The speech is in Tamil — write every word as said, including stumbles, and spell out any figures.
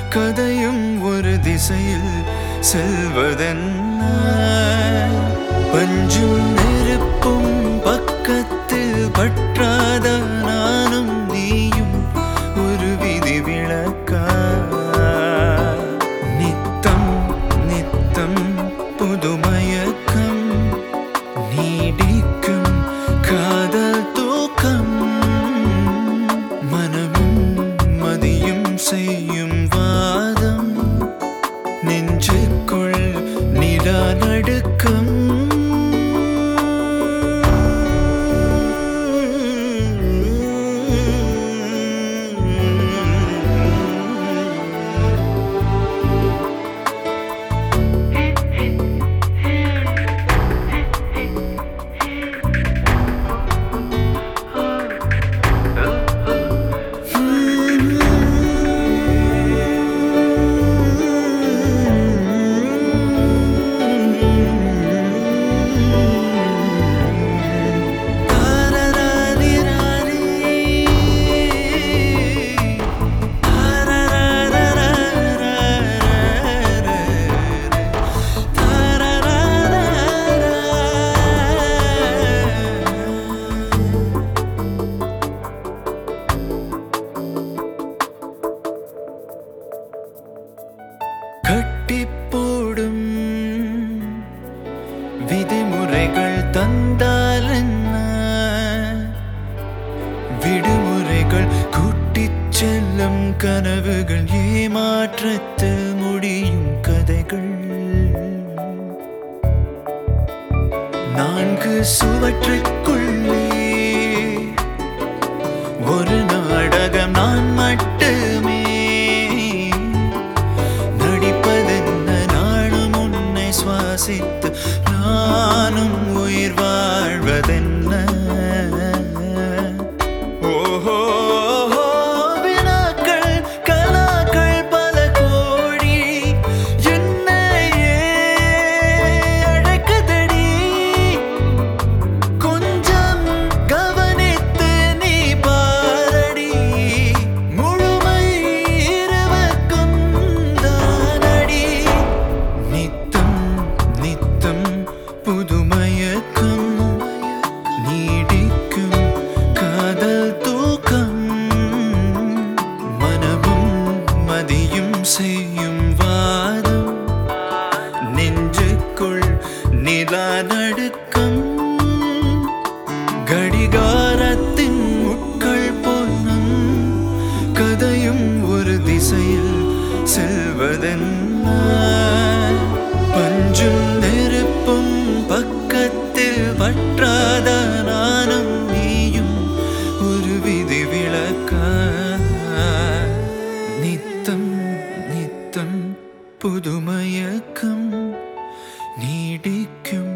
கதையும் ஒரு திசையில் செல்வதென்ன பஞ்சும் நெருப்பும் பக்கத்தில் பற்றாத நானும் நீயும் ஒரு விதி விளக்கா நித்தம் நித்தம் புதுமயக்கம் நீடிக்கும் காதல் தூக்கம் மனமும் மதியும் செய்யும் வாதம் நெஞ்சுக்குள் நிலா நடுக்கம் கட்டிப்போடும் விதிமுறைகள் தந்தால் என்ன விடுமுறைகள் கூட்டிச் செல்லும் கனவுகள் ஏமாற்றத்தில் முடியும் கதைகள் நான்கு சுவற்றுக்குள்ளே ஒரு நாடகம் நான் மட்டுமே சுவாசித்து நானும் உயிர் வாழ்வதென்ன ஓஹோ வினாக்கள் கலாக்கள் பல கோடி என்னையே அழைக்குதடி கொஞ்சம் கவனித்து நீ பாரடி முழுமை இரவுக்கும் தானடி நித்தம் நித்தம் புதுமயக்கம் நீடிக்கும் காதல் தூக்கம் மனமும் மதியும் செய்யும் வாதம் நெஞ்சுக்குள் நிலா நடுக்கம் கடிகாரத்தின் முட்கள் பொன்னும் கதையும் ஒரு திசையில் செல்வதென்ன பஞ்சும் நெருப்பும் பக்கத்தில் பற்றாத நானும் நீயும் ஒரு விதி விளக்கா நித்தம் நித்தம் புதுமயக்கம் நீடிக்கும்